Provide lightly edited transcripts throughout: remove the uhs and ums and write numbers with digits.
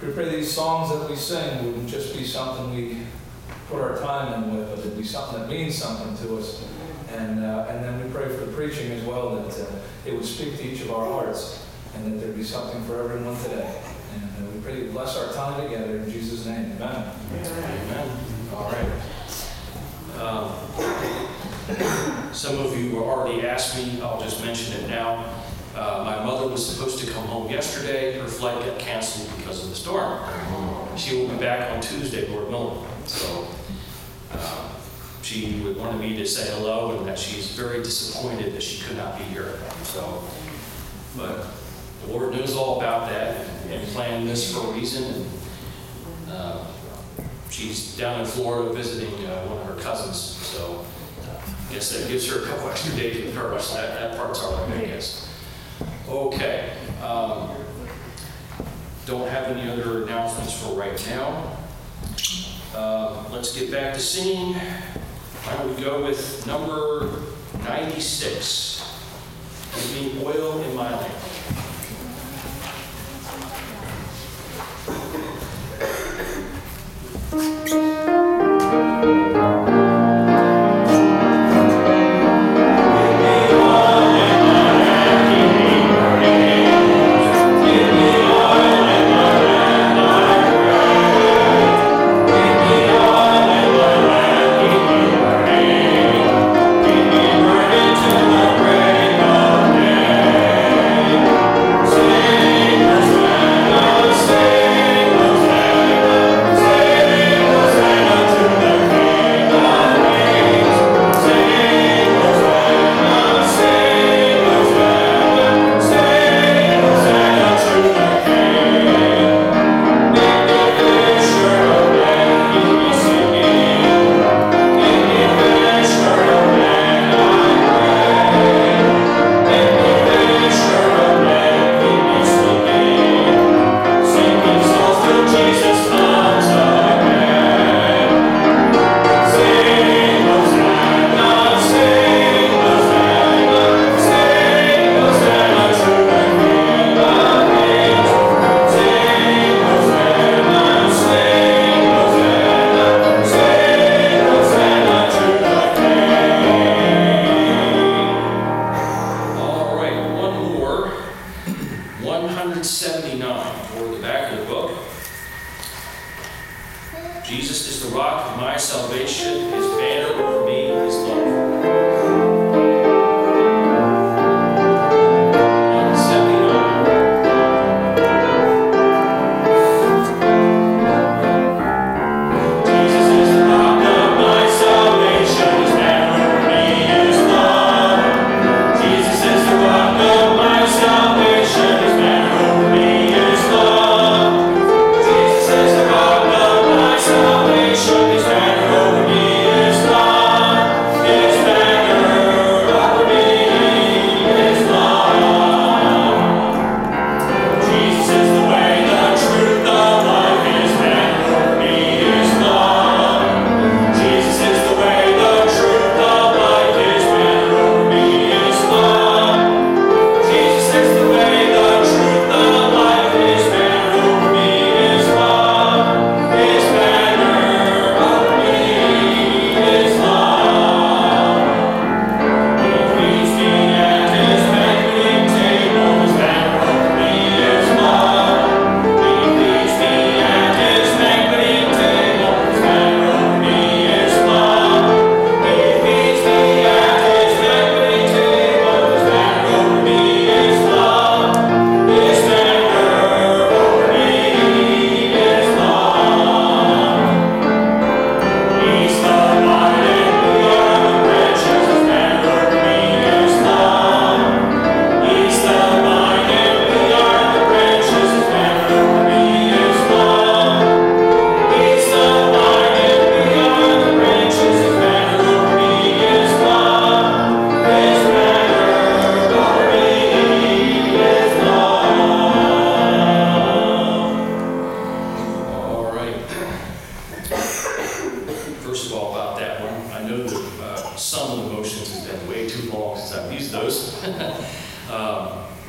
We pray these songs that we sing wouldn't just be something we put our time in with, but it'd be something that means something to us. And then we pray for the preaching as well, that it would speak to each of our hearts, and that there'd be something for everyone today. And we pray you bless our time together in Jesus' name. Amen. Amen. All right. Some of you already asked me, I'll just mention it now. My mother was supposed to come home yesterday. Her flight got canceled because of the storm. She will be back on Tuesday, Lord willing. So she wanted me to say hello and that she's very disappointed that she could not be here. So, but the Lord knows all about that and planned this for a reason. And she's down in Florida visiting one of her cousins. So I guess that gives her a couple extra days with her. So that part's all right, I guess. Okay. Don't have any other announcements for right now. Let's get back to singing. Why don't we go with number 96, Giving Oil in My Lamp.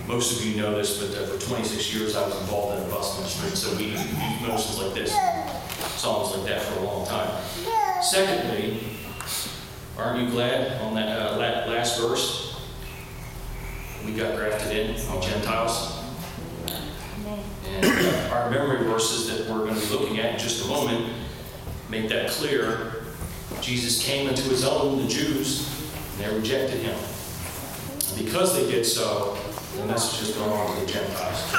most of you know this, but for 26 years I was involved in the bus ministry, so we used notions like this, songs like that for a long time. Secondly, aren't you glad on that last verse? We got grafted in, Gentiles. And our memory verses that we're going to be looking at in just a moment make that clear. Jesus came into his own, the Jews, and they rejected him. And because they did so, the message has gone on to the Gentiles.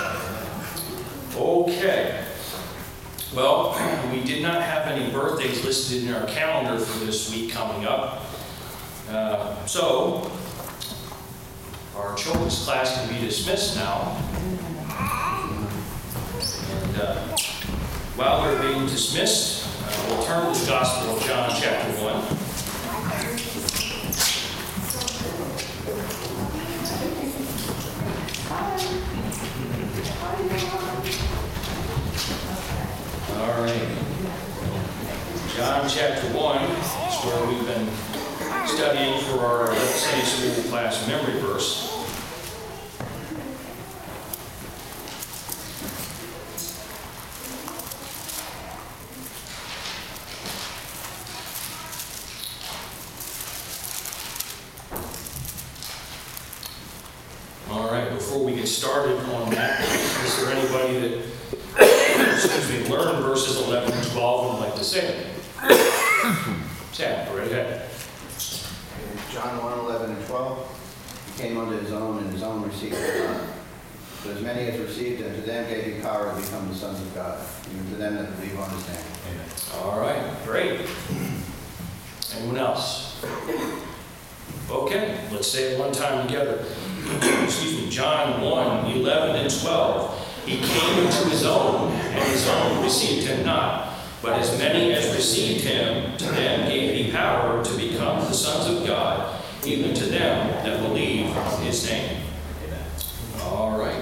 Okay. Well, we did not have any birthdays listed in our calendar for this week coming up. So, our children's class can be dismissed now. And while they're being dismissed, we'll turn to the Gospel of John chapter 1. All right. John chapter 1 is where we've been studying for our Sunday school class memory verse. All right, before we get started on that, is there anybody that learned verses 11 and 12 and would like to say it? Sam, go right ahead. John 1:11 and 12. He came unto his own, and his own received him not. But as many as received him, to them gave he power to become the sons of God, even to them that believe on his name. Amen. All right, great. Anyone else? Okay, let's say it one time together. Excuse me, John 1:11 and 12. He came into his own, and his own received him not. But as many as received him, to them gave he power to become the sons of God, even to them that believe on his name. Amen. All right.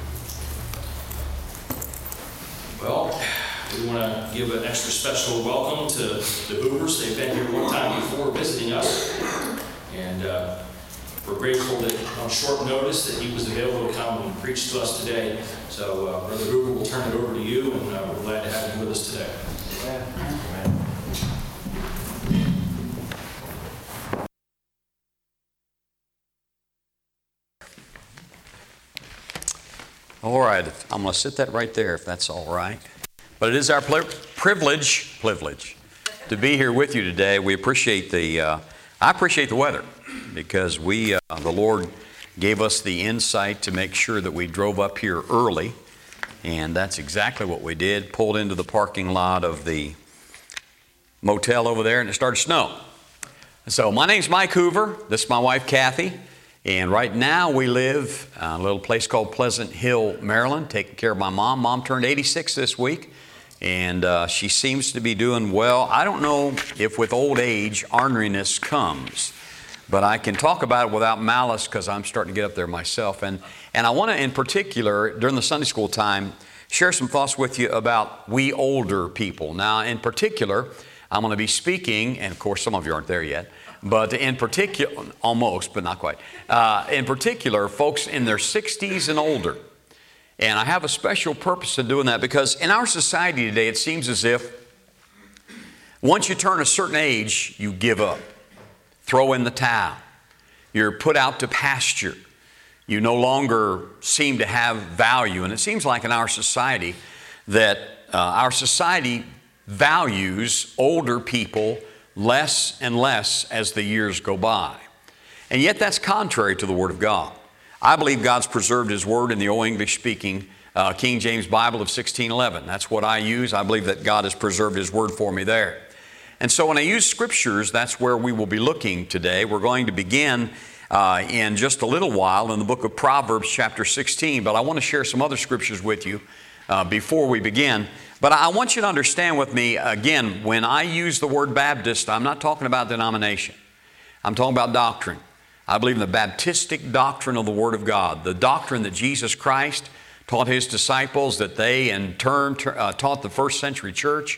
Well, we want to give an extra special welcome to the Hoovers. They've been here one time before visiting us. And we're grateful that on short notice that he was available to come and preach to us today. So, Brother Hoover, we'll turn it over to you, and we're glad to have you with us today. Amen. All right, I'm going to sit that right there if that's all right. But it is our privilege to be here with you today. We appreciate I appreciate the weather because the Lord gave us the insight to make sure that we drove up here early, and that's exactly what we did. Pulled into the parking lot of the motel over there, and it started to snow. So my name's Mike Hoover. This is my wife Kathy, and right now we live in a little place called Pleasant Hill, Maryland, taking care of my mom. Mom turned 86 this week, and she seems to be doing well. I don't know if with old age orneriness comes, but I can talk about it without malice because I'm starting to get up there myself. And I want to, in particular, during the Sunday school time, share some thoughts with you about we older people. Now, in particular, I'm going to be speaking, and of course some of you aren't there yet, but in particular, almost, but not quite, in particular, folks in their 60s and older. And I have a special purpose in doing that because in our society today, it seems as if once you turn a certain age, you give up. Throw in the towel. You're put out to pasture. You no longer seem to have value. And it seems like in our society that our society values older people less and less as the years go by. And yet that's contrary to the Word of God. I believe God's preserved His Word in the Old English-speaking King James Bible of 1611. That's what I use. I believe that God has preserved His Word for me there. And so when I use Scriptures, that's where we will be looking today. We're going to begin in just a little while in the book of Proverbs chapter 16, but I want to share some other Scriptures with you before we begin. But I want you to understand with me, again, when I use the word Baptist, I'm not talking about denomination. I'm talking about doctrine. I believe in the Baptistic doctrine of the Word of God, the doctrine that Jesus Christ taught His disciples, that they in turn taught the first century church.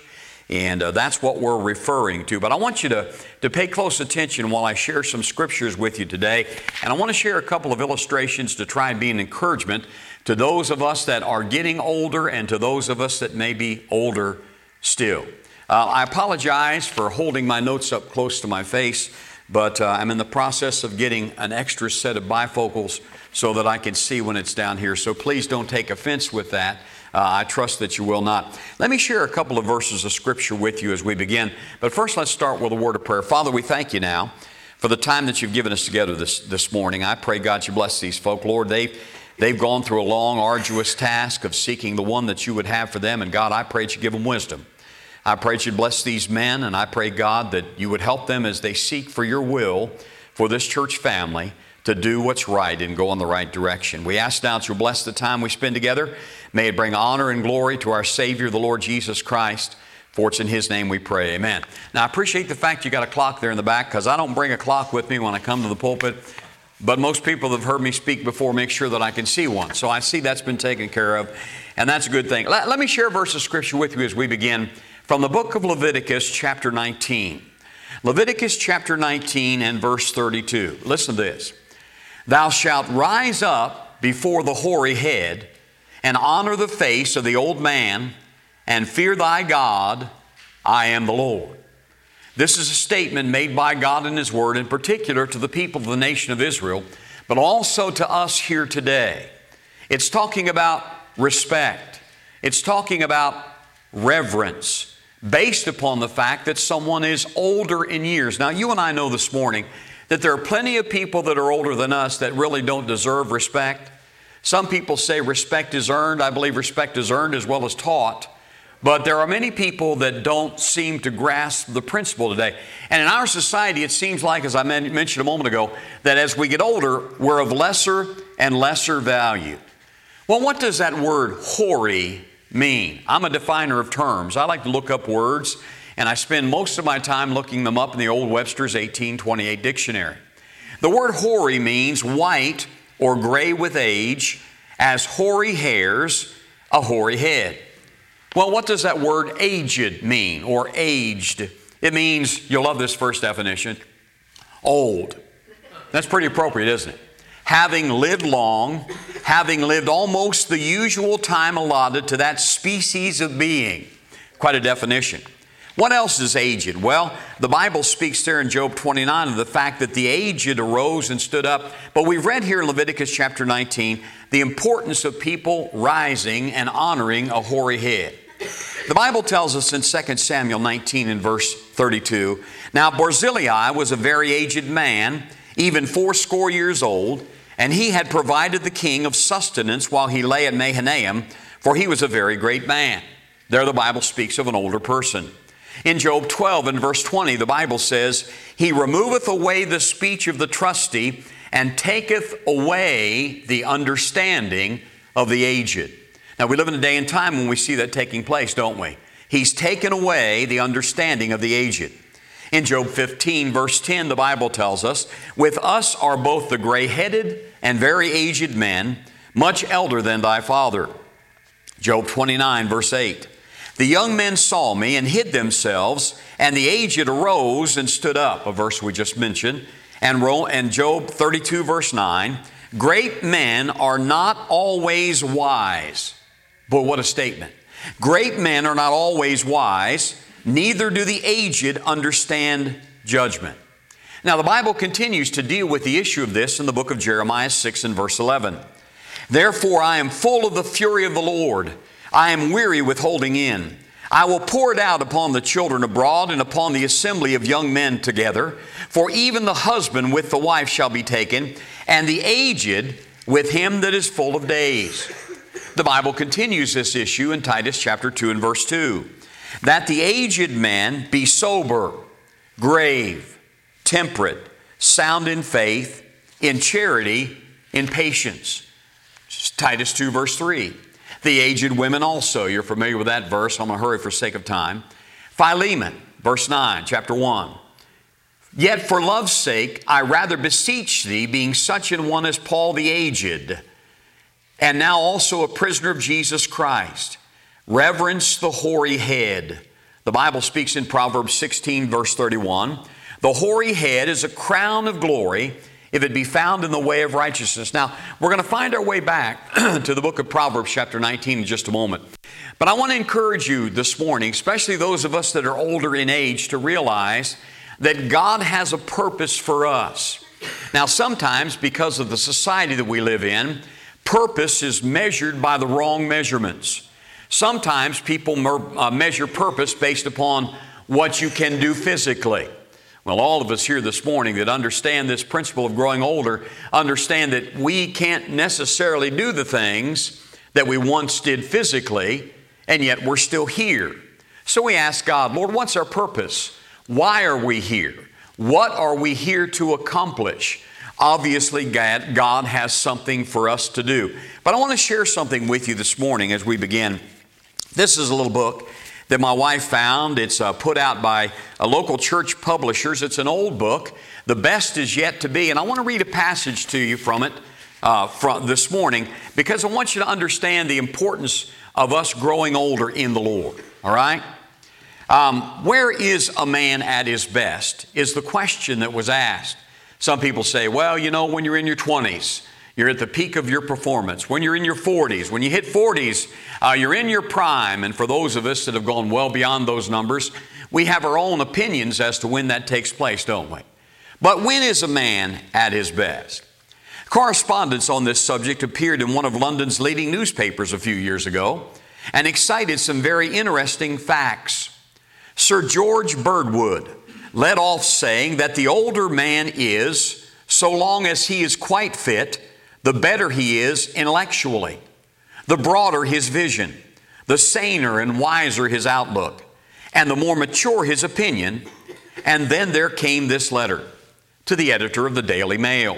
And that's what we're referring to. But I want you to pay close attention while I share some scriptures with you today. And I want to share a couple of illustrations to try and be an encouragement to those of us that are getting older and to those of us that may be older still. I apologize for holding my notes up close to my face, but I'm in the process of getting an extra set of bifocals so that I can see when it's down here. So please don't take offense with that. I trust that you will not. Let me share a couple of verses of Scripture with you as we begin. But first, let's start with a word of prayer. Father, we thank you now for the time that you've given us together this morning. I pray, God, you bless these folk. Lord, they've gone through a long, arduous task of seeking the one that you would have for them. And God, I pray that you give them wisdom. I pray that you'd bless these men, and I pray, God, that you would help them as they seek for your will for this church family to do what's right and go in the right direction. We ask now that you'll bless the time we spend together. May it bring honor and glory to our Savior, the Lord Jesus Christ. For it's in His name we pray. Amen. Now, I appreciate the fact you got a clock there in the back, because I don't bring a clock with me when I come to the pulpit. But most people that have heard me speak before make sure that I can see one. So I see that's been taken care of, and that's a good thing. Let me share a verse of Scripture with you as we begin from the book of Leviticus, chapter 19. Leviticus chapter 19 and verse 32. Listen to this. Thou shalt rise up before the hoary head, and honor the face of the old man, and fear thy God. I am the Lord. This is a statement made by God in His Word, in particular to the people of the nation of Israel, but also to us here today. It's talking about respect. It's talking about reverence, based upon the fact that someone is older in years. Now, you and I know this morning that there are plenty of people that are older than us that really don't deserve respect. Some people say respect is earned. I believe respect is earned as well as taught. But there are many people that don't seem to grasp the principle today. And in our society, it seems like, as I mentioned a moment ago, that as we get older, we're of lesser and lesser value. Well, what does that word hoary mean? I'm a definer of terms. I like to look up words, and I spend most of my time looking them up in the Old Webster's 1828 dictionary. The word hoary means white or gray with age, as hoary hairs, a hoary head. Well, what does that word aged mean, or aged? It means, you'll love this first definition, old. That's pretty appropriate, isn't it? Having lived long, having lived almost the usual time allotted to that species of being. Quite a definition. What else is aged? Well, the Bible speaks there in Job 29 of the fact that the aged arose and stood up. But we've read here in Leviticus chapter 19 the importance of people rising and honoring a hoary head. The Bible tells us in 2 Samuel 19 and verse 32, Now Barzillai was a very aged man, even 80 years old, and he had provided the king of sustenance while he lay at Mahanaim, for he was a very great man. There the Bible speaks of an older person. In Job 12 and verse 20, the Bible says, He removeth away the speech of the trusty, and taketh away the understanding of the aged. Now, we live in a day and time when we see that taking place, don't we? He's taken away the understanding of the aged. In Job 15, verse 10, the Bible tells us, With us are both the gray-headed and very aged men, much elder than thy father. Job 29, verse 8, The young men saw me and hid themselves, and the aged arose and stood up, a verse we just mentioned. And Job 32, verse 9, Great men are not always wise. Boy, what a statement. Great men are not always wise, neither do the aged understand judgment. Now, the Bible continues to deal with the issue of this in the book of Jeremiah 6 and verse 11. Therefore, I am full of the fury of the Lord. I am weary with holding in. I will pour it out upon the children abroad and upon the assembly of young men together. For even the husband with the wife shall be taken, and the aged with him that is full of days. The Bible continues this issue in Titus chapter 2 and verse 2. That the aged man be sober, grave, temperate, sound in faith, in charity, in patience. Titus 2 verse 3. The aged women also, you're familiar with that verse, I'm going to hurry for sake of time. Philemon, verse 9, chapter 1. Yet for love's sake, I rather beseech thee, being such an one as Paul the aged, and now also a prisoner of Jesus Christ, reverence the hoary head, The Bible speaks in Proverbs 16, verse 31, "The hoary head is a crown of glory if it be found in the way of righteousness." Now, we're going to find our way back to the book of Proverbs chapter 19 in just a moment. But I want to encourage you this morning, especially those of us that are older in age, to realize that God has a purpose for us. Now, sometimes because of the society that we live in, purpose is measured by the wrong measurements. Sometimes people measure purpose based upon what you can do physically. Well, all of us here this morning that understand this principle of growing older understand that we can't necessarily do the things that we once did physically, and yet we're still here. So we ask God, Lord, what's our purpose? Why are we here? What are we here to accomplish? Obviously, God has something for us to do. But I want to share something with you this morning as we begin. This is a little book that my wife found. It's put out by a local church publishers. It's an old book. The best is yet to be. And I want to read a passage to you from it from this morning because I want you to understand the importance of us growing older in the Lord. All right? Where is a man at his best is the question that was asked. Some people say, well, you know, when you're in your 20s, you're at the peak of your performance. When you're in your 40s, when you hit 40s, you're in your prime. And for those of us that have gone well beyond those numbers, we have our own opinions as to when that takes place, don't we? But when is a man at his best? Correspondence on this subject appeared in one of London's leading newspapers a few years ago and excited some very interesting facts. Sir George Birdwood led off saying that the older man is, so long as he is quite fit, the better he is intellectually, the broader his vision, the saner and wiser his outlook, and the more mature his opinion. And then there came this letter to the editor of the Daily Mail.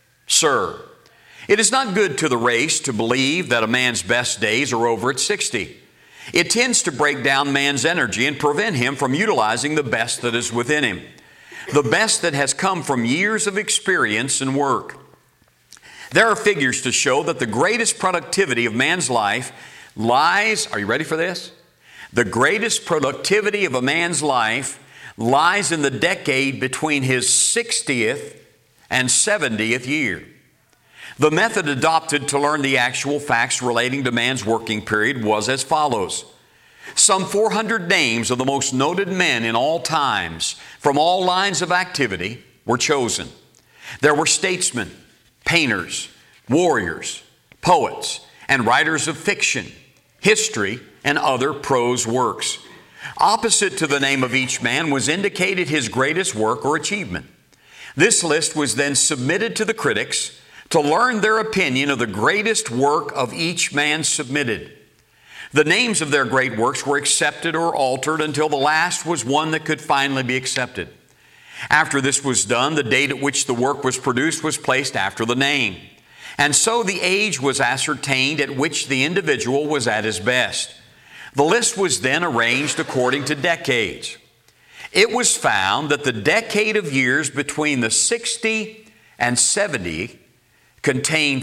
Sir, it is not good to the race to believe that a man's best days are over at 60. It tends to break down man's energy and prevent him from utilizing the best that is within him, the best that has come from years of experience and work. There are figures to show that the greatest productivity of man's life lies, are you ready for this? The greatest productivity of a man's life lies in the decade between his 60th and 70th year. The method adopted to learn the actual facts relating to man's working period was as follows. Some 400 names of the most noted men in all times from all lines of activity were chosen. There were statesmen, painters, warriors, poets, and writers of fiction, history, and other prose works. Opposite to the name of each man was indicated his greatest work or achievement. This list was then submitted to the critics to learn their opinion of the greatest work of each man submitted. The names of their great works were accepted or altered until the last was one that could finally be accepted. After this was done, the date at which the work was produced was placed after the name. And so the age was ascertained at which the individual was at his best. The list was then arranged according to decades. It was found that the decade of years between the 60 and 70 contained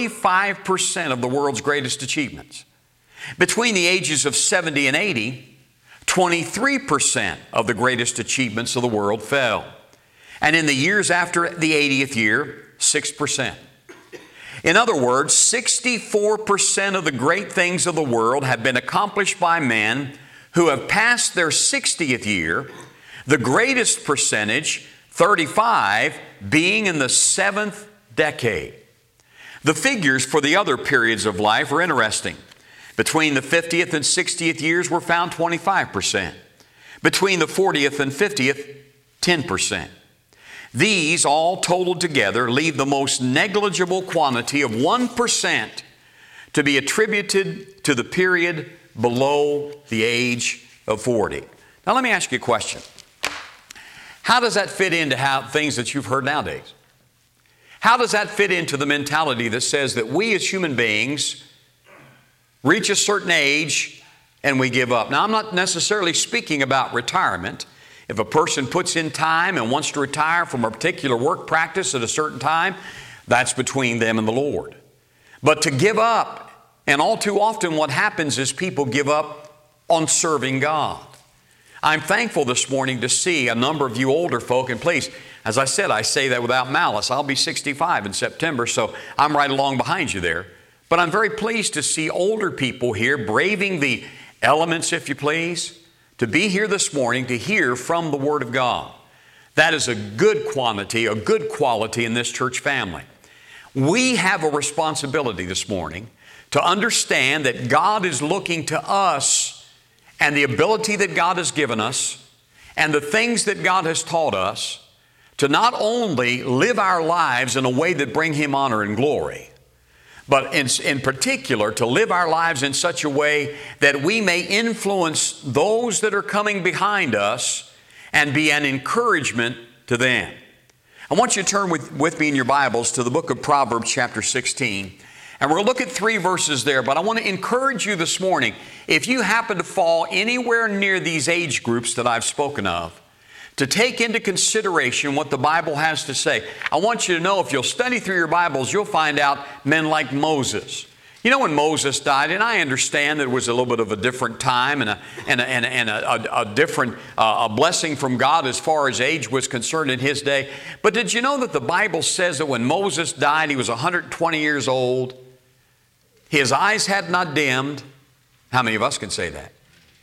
35% of the world's greatest achievements. Between the ages of 70 and 80, 23% of the greatest achievements of the world fell. And in the years after the 80th year, 6%. In other words, 64% of the great things of the world have been accomplished by men who have passed their 60th year, the greatest percentage, 35, being in the 7th decade. The figures for the other periods of life are interesting. Between the 50th and 60th years were found 25%. Between the 40th and 50th, 10%. These all totaled together leave the most negligible quantity of 1% to be attributed to the period below the age of 40. Now let me ask you a question. How does that fit into things that you've heard nowadays? How does that fit into the mentality that says that we as human beings reach a certain age and we give up? Now, I'm not necessarily speaking about retirement. If a person puts in time and wants to retire from a particular work practice at a certain time, that's between them and the Lord. But to give up, and all too often what happens is people give up on serving God. I'm thankful this morning to see a number of you older folk, and please, as I said, I say that without malice. I'll be 65 in September, so I'm right along behind you there. But I'm very pleased to see older people here braving the elements, if you please, to be here this morning to hear from the Word of God. That is a good quantity, a good quality in this church family. We have a responsibility this morning to understand that God is looking to us and the ability that God has given us and the things that God has taught us to not only live our lives in a way that bring Him honor and glory, but in particular to live our lives in such a way that we may influence those that are coming behind us and be an encouragement to them. I want you to turn with me in your Bibles to the book of Proverbs chapter 16. And we're going to look at 3 verses there, but I want to encourage you this morning, if you happen to fall anywhere near these age groups that I've spoken of, to take into consideration what the Bible has to say. I want you to know, if you'll study through your Bibles, you'll find out men like Moses. You know, when Moses died, and I understand that it was a little bit of a different time and a different blessing from God as far as age was concerned in his day. But did you know that the Bible says that when Moses died, he was 120 years old? His eyes had not dimmed. How many of us can say that?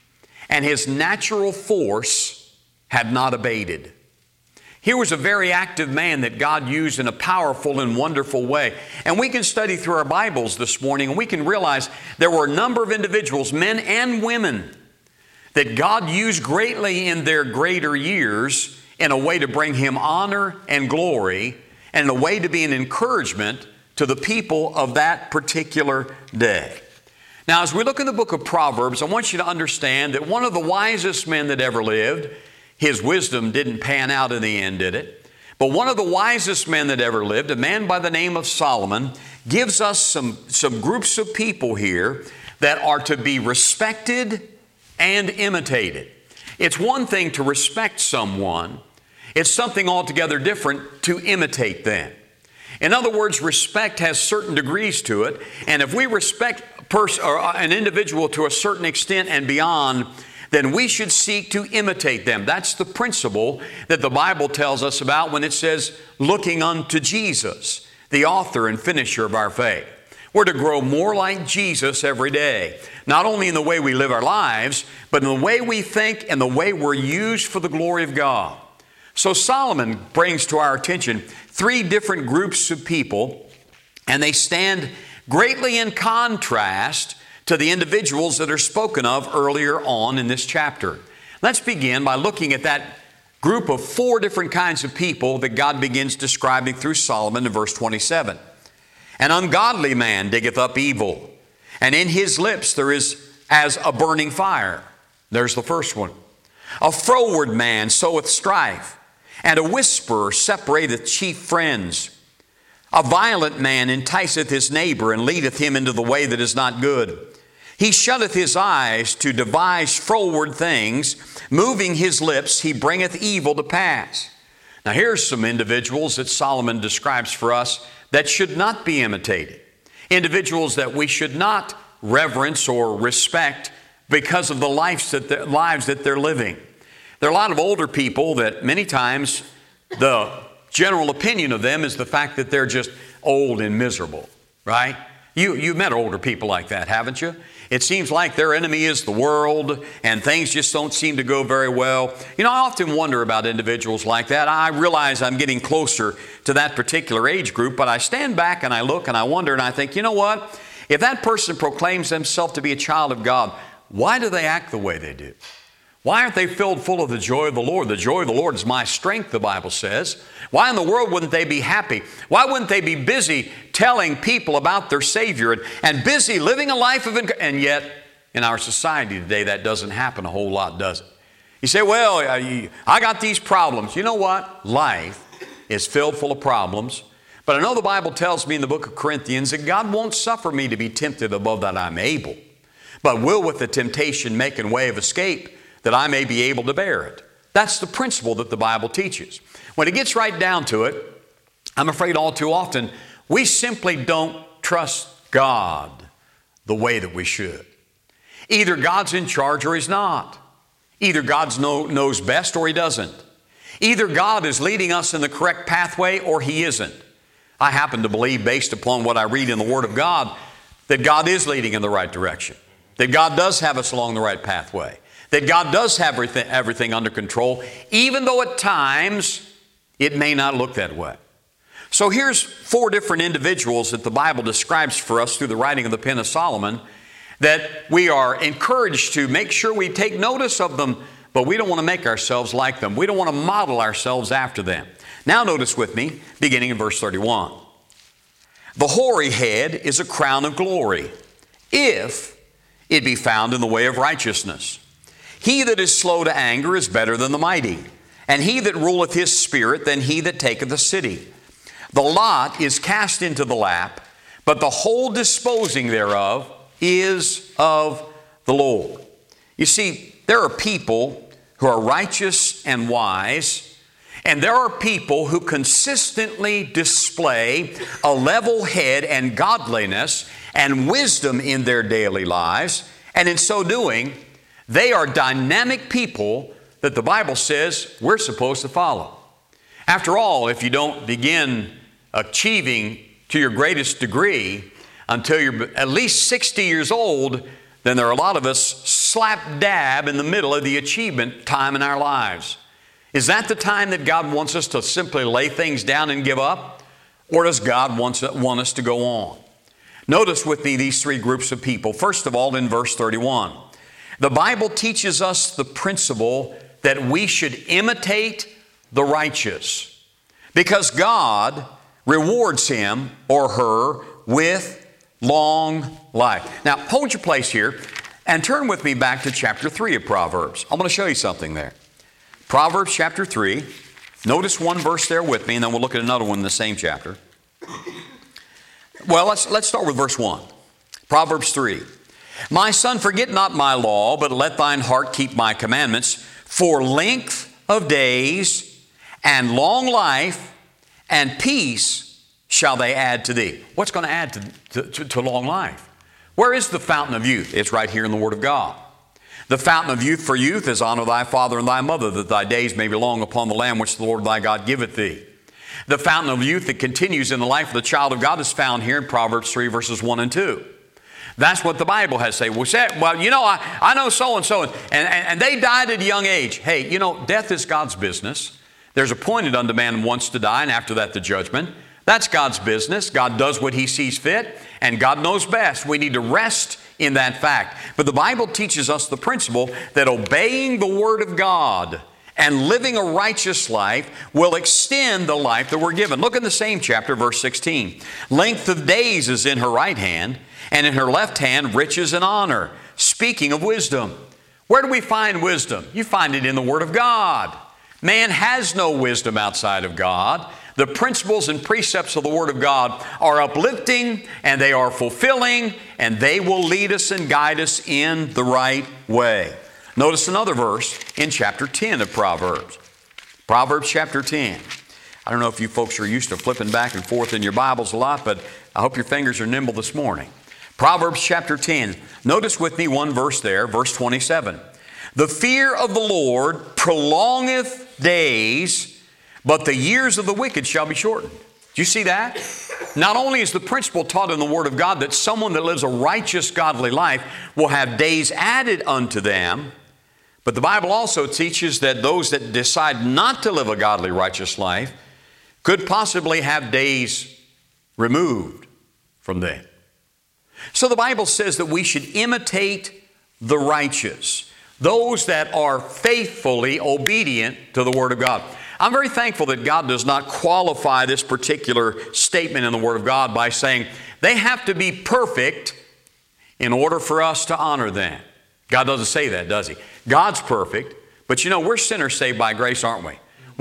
And his natural force had not abated. Here was a very active man that God used in a powerful and wonderful way. And we can study through our Bibles this morning and we can realize there were a number of individuals, men and women, that God used greatly in their greater years in a way to bring Him honor and glory and in a way to be an encouragement to the people of that particular day. Now, as we look in the book of Proverbs, I want you to understand that one of the wisest men that ever lived, his wisdom didn't pan out in the end, did it? But one of the wisest men that ever lived, a man by the name of Solomon, gives us some groups of people here that are to be respected and imitated. It's one thing to respect someone. It's something altogether different to imitate them. In other words, respect has certain degrees to it. And if we respect an individual to a certain extent and beyond, then we should seek to imitate them. That's the principle that the Bible tells us about when it says, looking unto Jesus, the author and finisher of our faith. We're to grow more like Jesus every day, not only in the way we live our lives, but in the way we think and the way we're used for the glory of God. So Solomon brings to our attention 3 different groups of people, and they stand greatly in contrast to the individuals that are spoken of earlier on in this chapter. Let's begin by looking at that group of 4 different kinds of people that God begins describing through Solomon in verse 27. An ungodly man diggeth up evil, and in his lips there is as a burning fire. There's the first one. A froward man soweth strife, and a whisperer separateth chief friends. A violent man enticeth his neighbor, and leadeth him into the way that is not good. He shutteth his eyes to devise froward things. Moving his lips, he bringeth evil to pass. Now here's some individuals that Solomon describes for us that should not be imitated. Individuals that we should not reverence or respect because of the lives that they're living. There are a lot of older people that many times the general opinion of them is the fact that they're just old and miserable, right? You've met older people like that, haven't you? It seems like their enemy is the world and things just don't seem to go very well. You know, I often wonder about individuals like that. I realize I'm getting closer to that particular age group, but I stand back and I look and I wonder and I think, you know what? If that person proclaims themselves to be a child of God, why do they act the way they do? Why aren't they filled full of the joy of the Lord? The joy of the Lord is my strength, the Bible says. Why in the world wouldn't they be happy? Why wouldn't they be busy telling people about their Savior and busy living a life of... And yet, in our society today, that doesn't happen a whole lot, does it? You say, well, I got these problems. You know what? Life is filled full of problems. But I know the Bible tells me in the book of Corinthians that God won't suffer me to be tempted above that I'm able, but will with the temptation make a way of escape, that I may be able to bear it. That's the principle that the Bible teaches. When it gets right down to it, I'm afraid all too often, we simply don't trust God the way that we should. Either God's in charge or He's not. Either God knows best or He doesn't. Either God is leading us in the correct pathway or He isn't. I happen to believe, based upon what I read in the Word of God, that God is leading in the right direction. That God does have us along the right pathway. That God does have everything under control, even though at times it may not look that way. So here's 4 different individuals that the Bible describes for us through the writing of the pen of Solomon, that we are encouraged to make sure we take notice of them, but we don't want to make ourselves like them. We don't want to model ourselves after them. Now notice with me, beginning in verse 31. The hoary head is a crown of glory, if it be found in the way of righteousness. He that is slow to anger is better than the mighty, and he that ruleth his spirit than he that taketh a city. The lot is cast into the lap, but the whole disposing thereof is of the Lord. You see, there are people who are righteous and wise, and there are people who consistently display a level head and godliness and wisdom in their daily lives, and in so doing, they are dynamic people that the Bible says we're supposed to follow. After all, if you don't begin achieving to your greatest degree until you're at least 60 years old, then there are a lot of us slap dab in the middle of the achievement time in our lives. Is that the time that God wants us to simply lay things down and give up? Or does God want us to go on? Notice with me these 3 groups of people. First of all, in verse 31, the Bible teaches us the principle that we should imitate the righteous, because God rewards him or her with long life. Now, hold your place here and turn with me back to chapter 3 of Proverbs. I'm going to show you something there. Proverbs chapter 3. Notice one verse there with me, and then we'll look at another one in the same chapter. Well, let's start with verse 1. Proverbs 3. My son, forget not my law, but let thine heart keep my commandments. For length of days and long life and peace shall they add to thee. What's going to add to long life? Where is the fountain of youth? It's right here in the Word of God. The fountain of youth for youth is honor thy father and thy mother, that thy days may be long upon the land which the Lord thy God giveth thee. The fountain of youth that continues in the life of the child of God is found here in Proverbs 3 verses 1 and 2. That's what the Bible has to say. Well, you know, I know so-and-so, and they died at a young age. Hey, you know, death is God's business. There's appointed unto man once to die, and after that the judgment. That's God's business. God does what He sees fit, and God knows best. We need to rest in that fact. But the Bible teaches us the principle that obeying the Word of God and living a righteous life will extend the life that we're given. Look in the same chapter, verse 16. Length of days is in her right hand, and in her left hand riches and honor. Speaking of wisdom. Where do we find wisdom? You find it in the Word of God. Man has no wisdom outside of God. The principles and precepts of the Word of God are uplifting, and they are fulfilling, and they will lead us and guide us in the right way. Notice another verse in chapter 10 of Proverbs. Proverbs chapter 10. I don't know if you folks are used to flipping back and forth in your Bibles a lot, but I hope your fingers are nimble this morning. Proverbs chapter 10. Notice with me one verse there, verse 27. The fear of the Lord prolongeth days, but the years of the wicked shall be shortened. Do you see that? Not only is the principle taught in the Word of God that someone that lives a righteous, godly life will have days added unto them, but the Bible also teaches that those that decide not to live a godly, righteous life could possibly have days removed from them. So the Bible says that we should imitate the righteous, those that are faithfully obedient to the Word of God. I'm very thankful that God does not qualify this particular statement in the Word of God by saying they have to be perfect in order for us to honor them. God doesn't say that, does He? God's perfect, but you know, we're sinners saved by grace, aren't we?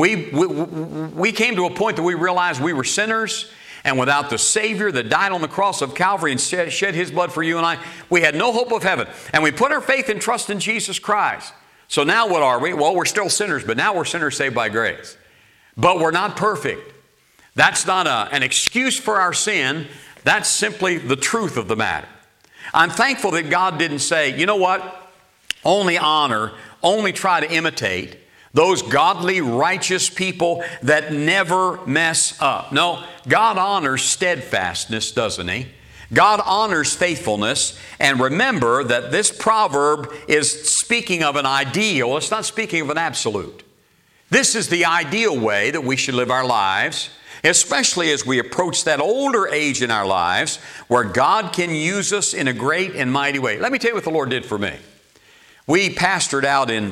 We came to a point that we realized we were sinners, and without the Savior that died on the cross of Calvary and shed His blood for you and I, we had no hope of heaven. And we put our faith and trust in Jesus Christ. So now what are we? Well, we're still sinners, but now we're sinners saved by grace. But we're not perfect. That's not an excuse for our sin. That's simply the truth of the matter. I'm thankful that God didn't say, you know what? Only honor only try to imitate those godly, righteous people that never mess up. No, God honors steadfastness, doesn't He? God honors faithfulness. And remember that this proverb is speaking of an ideal. It's not speaking of an absolute. This is the ideal way that we should live our lives, especially as we approach that older age in our lives where God can use us in a great and mighty way. Let me tell you what the Lord did for me. We pastored out in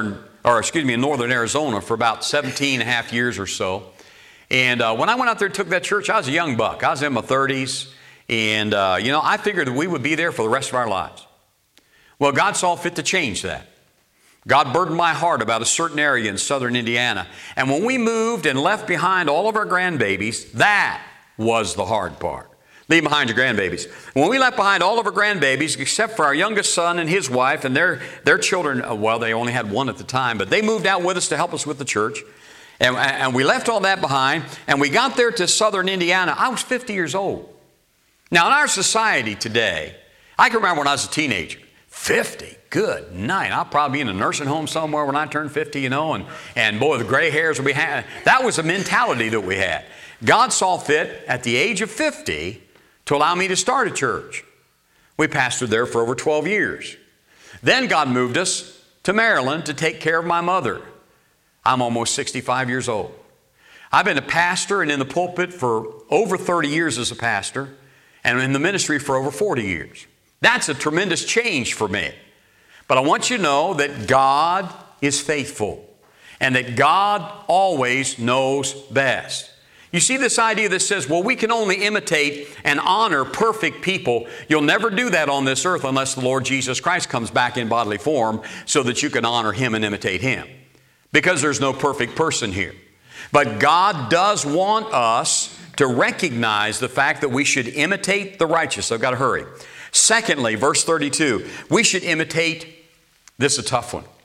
in northern Arizona for about 17 and a half years or so. And when I went out there and took that church, I was a young buck. I was in my 30s. And, I figured that we would be there for the rest of our lives. Well, God saw fit to change that. God burdened my heart about a certain area in southern Indiana. And when we moved and left behind all of our grandbabies, that was the hard part. Leave behind your grandbabies. When we left behind all of our grandbabies, except for our youngest son and his wife and their children, well, they only had one at the time, but they moved out with us to help us with the church. And we left all that behind, and we got there to southern Indiana. I was 50 years old. Now, in our society today, I can remember when I was a teenager, 50, good night. I'll probably be in a nursing home somewhere when I turn 50, and boy, the gray hairs will be that was the mentality that we had. God saw fit at the age of 50 to allow me to start a church. We pastored there for over 12 years. Then God moved us to Maryland to take care of my mother. I'm almost 65 years old. I've been a pastor and in the pulpit for over 30 years as a pastor, and in the ministry for over 40 years. That's a tremendous change for me. But I want you to know that God is faithful and that God always knows best. You see this idea that says, well, we can only imitate and honor perfect people. You'll never do that on this earth unless the Lord Jesus Christ comes back in bodily form so that you can honor Him and imitate Him. Because there's no perfect person here. But God does want us to recognize the fact that we should imitate the righteous. I've got to hurry. Secondly, verse 32, we should imitate, this is a tough one,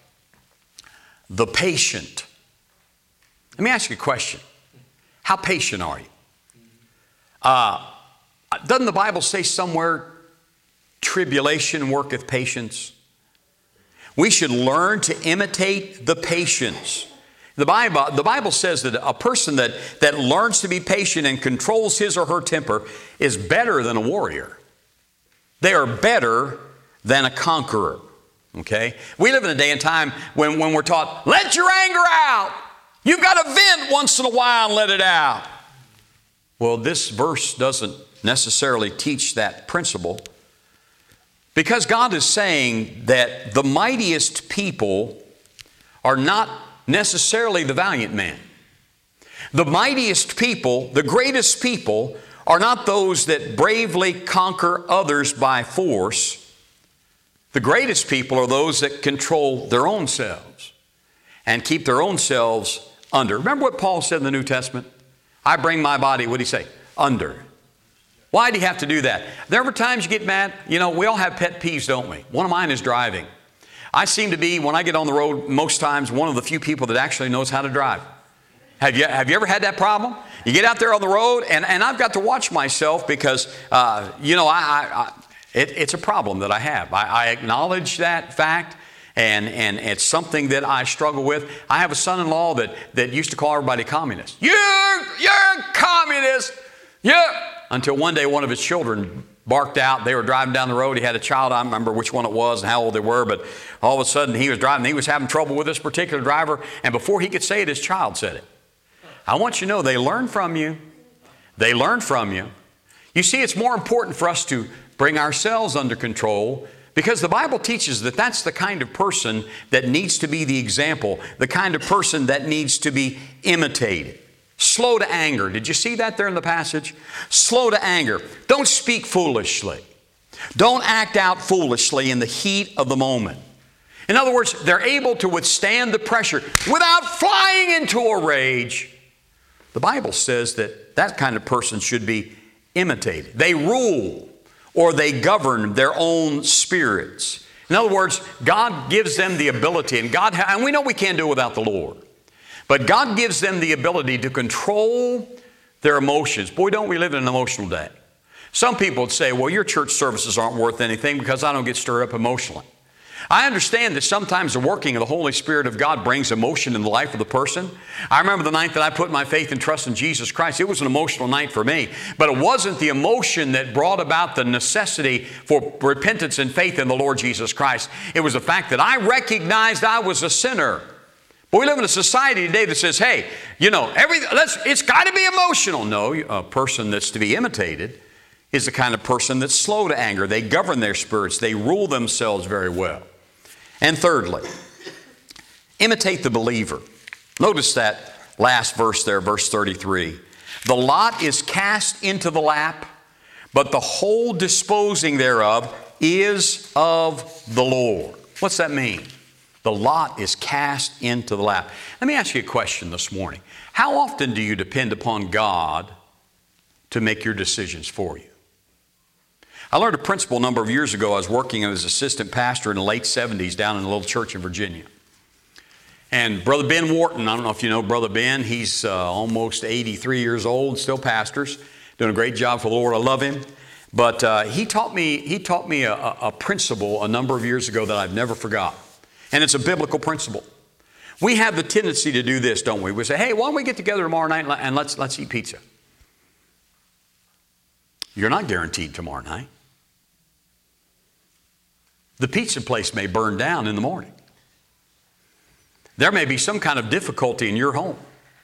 the patient. Let me ask you a question. How patient are you? Doesn't the Bible say somewhere, tribulation worketh patience? We should learn to imitate the patience. The Bible says that a person that learns to be patient and controls his or her temper is better than a warrior. They are better than a conqueror. Okay? We live in a day and time when we're taught, let your anger out. You've got to vent once in a while and let it out. Well, this verse doesn't necessarily teach that principle, because God is saying that the mightiest people are not necessarily the valiant man. The mightiest people, the greatest people, are not those that bravely conquer others by force. The greatest people are those that control their own selves and keep their own selves under. Remember what Paul said in the New Testament? I bring my body, what did he say? Under. Why do you have to do that? There ever times you get mad? We all have pet peeves, don't we? One of mine is driving. I seem to be, when I get on the road, most times one of the few people that actually knows how to drive. Have you ever had that problem? You get out there on the road, and I've got to watch myself because, it's a problem that I have. I acknowledge that fact, and it's something that I struggle with. I have a son-in-law that used to call everybody communist. You're a communist! Yeah! Until one day one of his children barked out. They were driving down the road. He had a child. I don't remember which one it was and how old they were, but all of a sudden he was driving. He was having trouble with this particular driver, and before he could say it, his child said it. I want you to know they learn from you. They learn from you. You see, it's more important for us to bring ourselves under control, because the Bible teaches that that's the kind of person that needs to be the example, the kind of person that needs to be imitated. Slow to anger. Did you see that there in the passage? Slow to anger. Don't speak foolishly. Don't act out foolishly in the heat of the moment. In other words, they're able to withstand the pressure without flying into a rage. The Bible says that that kind of person should be imitated. They rule or they govern their own spirits. In other words, God gives them the ability, and we know we can't do it without the Lord. But God gives them the ability to control their emotions. Boy, don't we live in an emotional day. Some people would say, well, your church services aren't worth anything because I don't get stirred up emotionally. I understand that sometimes the working of the Holy Spirit of God brings emotion in the life of the person. I remember the night that I put my faith and trust in Jesus Christ. It was an emotional night for me. But it wasn't the emotion that brought about the necessity for repentance and faith in the Lord Jesus Christ. It was the fact that I recognized I was a sinner. But we live in a society today that says, hey, it's got to be emotional. No, a person that's to be imitated is the kind of person that's slow to anger. They govern their spirits. They rule themselves very well. And thirdly, imitate the believer. Notice that last verse there, verse 33. The lot is cast into the lap, but the whole disposing thereof is of the Lord. What's that mean? The lot is cast into the lap. Let me ask you a question this morning. How often do you depend upon God to make your decisions for you? I learned a principle a number of years ago. I was working as assistant pastor in the late 70s down in a little church in Virginia. And Brother Ben Wharton, I don't know if you know Brother Ben, he's almost 83 years old, still pastors, doing a great job for the Lord. I love him. But he taught me a principle a number of years ago that I've never forgot. And it's a biblical principle. We have the tendency to do this, don't we? We say, hey, why don't we get together tomorrow night and let's eat pizza. You're not guaranteed tomorrow night. The pizza place may burn down in the morning. There may be some kind of difficulty in your home.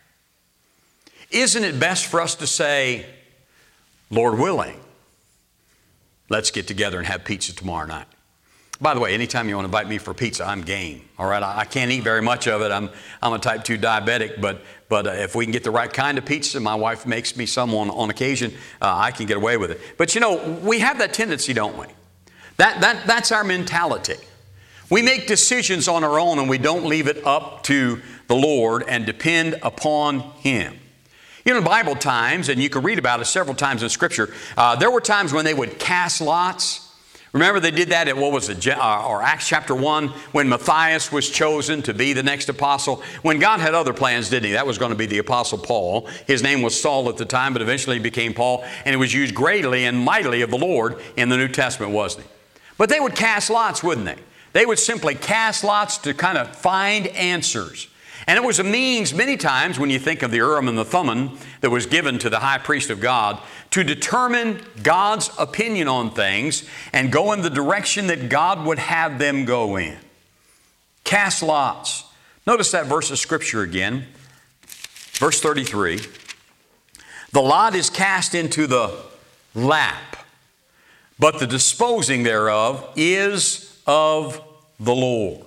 Isn't it best for us to say, Lord willing, let's get together and have pizza tomorrow night? By the way, anytime you want to invite me for pizza, I'm game. All right, I can't eat very much of it. I'm a type 2 diabetic, but if we can get the right kind of pizza, my wife makes me some on occasion, I can get away with it. But we have that tendency, don't we? That's our mentality. We make decisions on our own and we don't leave it up to the Lord and depend upon Him. In Bible times, and you can read about it several times in Scripture, there were times when they would cast lots. Remember they did that at Acts chapter 1 when Matthias was chosen to be the next apostle. When God had other plans, didn't He? That was going to be the apostle Paul. His name was Saul at the time, but eventually he became Paul. And he was used greatly and mightily of the Lord in the New Testament, wasn't he? But they would cast lots, wouldn't they? They would simply cast lots to kind of find answers. And it was a means many times when you think of the Urim and the Thummim that was given to the high priest of God to determine God's opinion on things and go in the direction that God would have them go in. Cast lots. Notice that verse of Scripture again. Verse 33. The lot is cast into the lap, but the disposing thereof is of the Lord.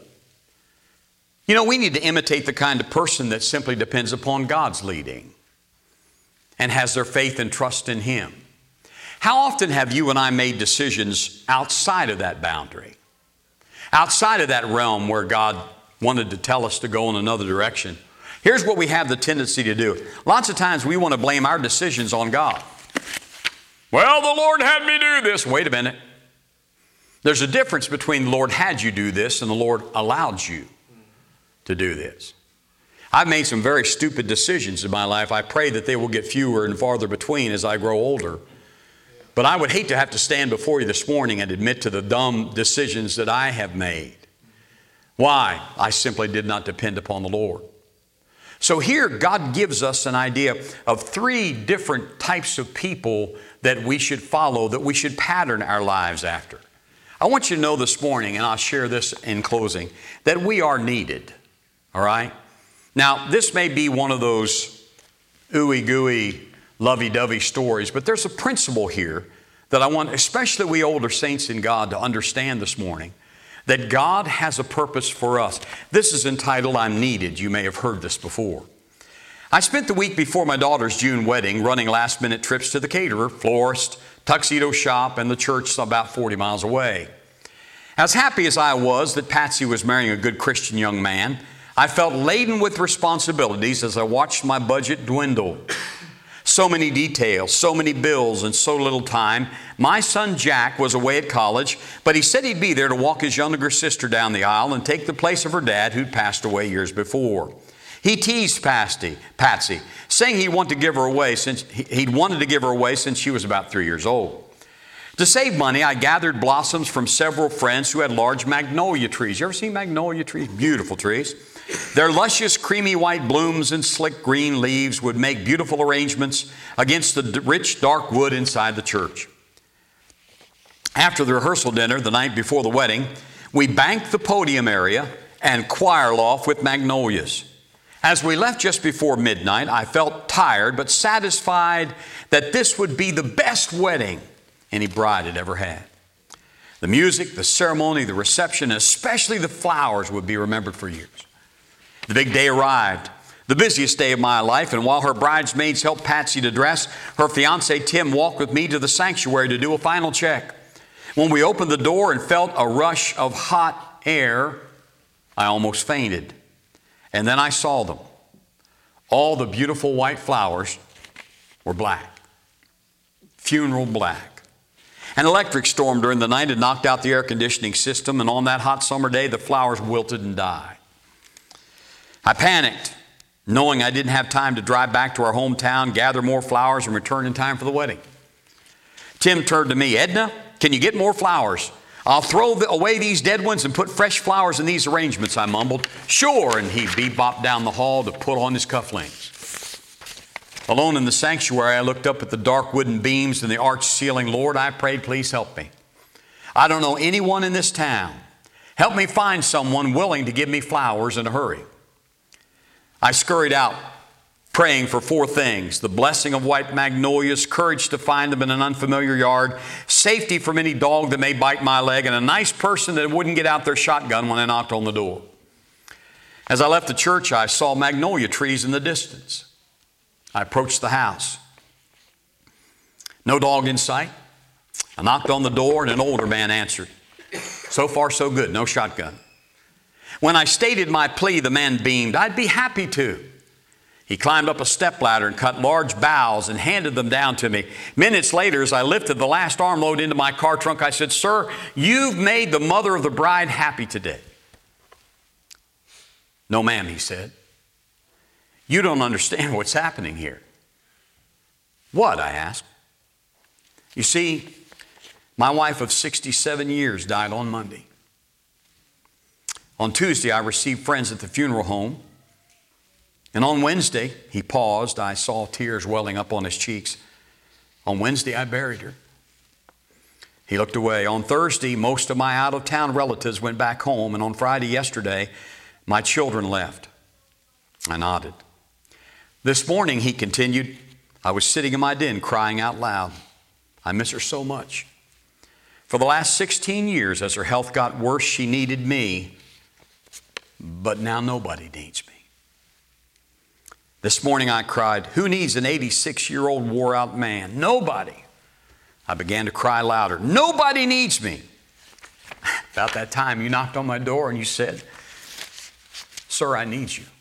We need to imitate the kind of person that simply depends upon God's leading and has their faith and trust in Him. How often have you and I made decisions outside of that boundary, outside of that realm where God wanted to tell us to go in another direction? Here's what we have the tendency to do. Lots of times we want to blame our decisions on God. Well, the Lord had me do this. Wait a minute. There's a difference between the Lord had you do this and the Lord allowed you to do this. I've made some very stupid decisions in my life. I pray that they will get fewer and farther between as I grow older. But I would hate to have to stand before you this morning and admit to the dumb decisions that I have made. Why? I simply did not depend upon the Lord. So here God gives us an idea of 3 different types of people that we should follow, that we should pattern our lives after. I want you to know this morning, and I'll share this in closing, that we are needed. All right? Now, this may be one of those ooey-gooey, lovey-dovey stories, but there's a principle here that I want, especially we older saints in God, to understand this morning, that God has a purpose for us. This is entitled, I'm Needed. You may have heard this before. I spent the week before my daughter's June wedding running last-minute trips to the caterer, florist, tuxedo shop, and the church about 40 miles away. As happy as I was that Patsy was marrying a good Christian young man, I felt laden with responsibilities as I watched my budget dwindle. So many details, so many bills, and so little time. My son Jack was away at college, but he said he'd be there to walk his younger sister down the aisle and take the place of her dad who'd passed away years before. He teased Patsy, saying he'd wanted to give her away since she was about 3 years old. To save money, I gathered blossoms from several friends who had large magnolia trees. You ever seen magnolia trees? Beautiful trees. Their luscious, creamy white blooms and slick green leaves would make beautiful arrangements against the rich, dark wood inside the church. After the rehearsal dinner the night before the wedding, we banked the podium area and choir loft with magnolias. As we left just before midnight, I felt tired but satisfied that this would be the best wedding any bride had ever had. The music, the ceremony, the reception, especially the flowers would be remembered for years. The big day arrived, the busiest day of my life, and while her bridesmaids helped Patsy to dress, her fiancé Tim walked with me to the sanctuary to do a final check. When we opened the door and felt a rush of hot air, I almost fainted. And then I saw them. All the beautiful white flowers were black, funeral black. An electric storm during the night had knocked out the air conditioning system, and on that hot summer day, the flowers wilted and died. I panicked, knowing I didn't have time to drive back to our hometown, gather more flowers, and return in time for the wedding. Tim turned to me, "Edna, can you get more flowers? I'll throw away these dead ones and put fresh flowers in these arrangements," I mumbled. "Sure," and he bebopped down the hall to put on his cufflinks. Alone in the sanctuary, I looked up at the dark wooden beams and the arched ceiling. Lord, I prayed, please help me. I don't know anyone in this town. Help me find someone willing to give me flowers in a hurry. I scurried out, praying for 4 things: the blessing of white magnolias, courage to find them in an unfamiliar yard, safety from any dog that may bite my leg, and a nice person that wouldn't get out their shotgun when I knocked on the door. As I left the church, I saw magnolia trees in the distance. I approached the house. No dog in sight. I knocked on the door and an older man answered. So far, so good, no shotgun. When I stated my plea, the man beamed. "I'd be happy to." He climbed up a stepladder and cut large boughs and handed them down to me. Minutes later, as I lifted the last armload into my car trunk, I said, "Sir, you've made the mother of the bride happy today." "No, ma'am," he said. "You don't understand what's happening here." "What?" I asked. "You see, my wife of 67 years died on Monday. On Tuesday, I received friends at the funeral home. And on Wednesday," he paused. I saw tears welling up on his cheeks. "On Wednesday, I buried her." He looked away. "On Thursday, most of my out-of-town relatives went back home. And on Friday, yesterday, my children left." I nodded. "This morning," he continued, "I was sitting in my den crying out loud. I miss her so much. For the last 16 years, as her health got worse, she needed me. But now nobody needs me. This morning I cried, who needs an 86-year-old wore-out man? Nobody." I began to cry louder. "Nobody needs me." About that time, you knocked on my door and you said, "Sir, I need you."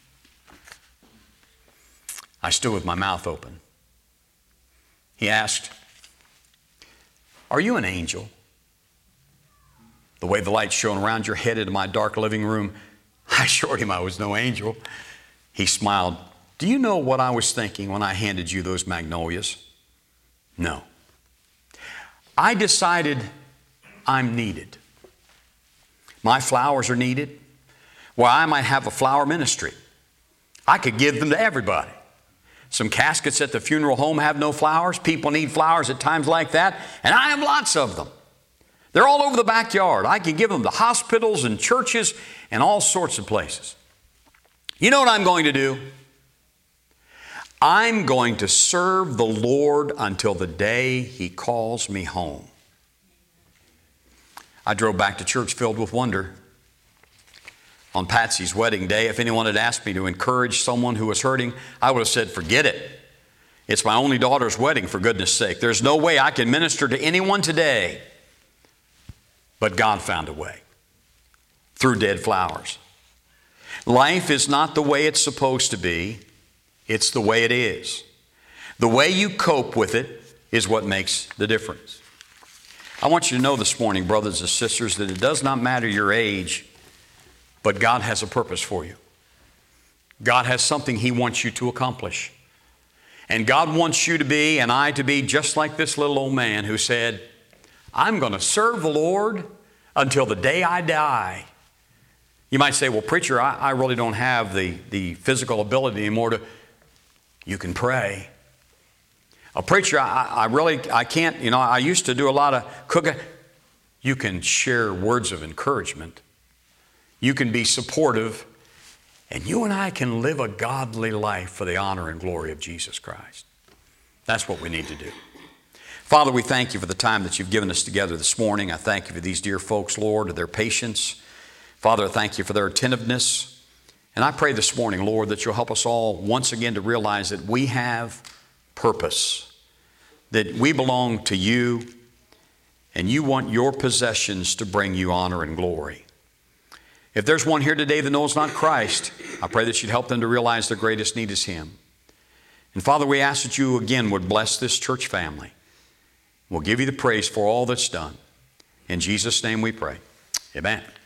I stood with my mouth open. He asked, "Are you an angel?" The way the light shone around your head into my dark living room, I assured him I was no angel. He smiled. "Do you know what I was thinking when I handed you those magnolias?" "No." "I decided I'm needed. My flowers are needed. Well, I might have a flower ministry. I could give them to everybody. Some caskets at the funeral home have no flowers. People need flowers at times like that, and I have lots of them. They're all over the backyard. I can give them to hospitals and churches and all sorts of places. You know what I'm going to do? I'm going to serve the Lord until the day He calls me home." I drove back to church filled with wonder. On Patsy's wedding day, if anyone had asked me to encourage someone who was hurting, I would have said, "Forget it. It's my only daughter's wedding, for goodness sake. There's no way I can minister to anyone today." But God found a way through dead flowers. Life is not the way it's supposed to be. It's the way it is. The way you cope with it is what makes the difference. I want you to know this morning, brothers and sisters, that it does not matter your age, but God has a purpose for you. God has something He wants you to accomplish. And God wants you to be, and I to be, just like this little old man who said, I'm going to serve the Lord until the day I die. You might say, well, preacher, I really don't have the physical ability anymore to... You can pray. A preacher, I can't, I used to do a lot of cooking. You can share words of encouragement. You can be supportive. And you and I can live a godly life for the honor and glory of Jesus Christ. That's what we need to do. Father, we thank you for the time that you've given us together this morning. I thank you for these dear folks, Lord, their patience. Father, I thank you for their attentiveness. And I pray this morning, Lord, that you'll help us all once again to realize that we have purpose, that we belong to you, and you want your possessions to bring you honor and glory. If there's one here today that knows not Christ, I pray that you'd help them to realize their greatest need is Him. And Father, we ask that you again would bless this church family. We'll give you the praise for all that's done. In Jesus' name we pray. Amen.